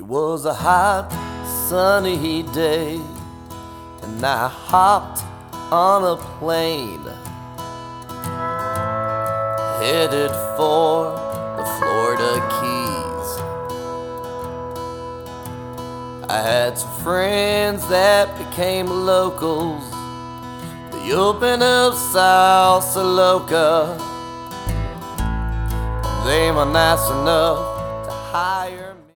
was a hot, sunny day, and I hopped on a plane headed for the Florida Keys. I had some friends that became locals. They opened up Salsa Loca. They were nice enough to hire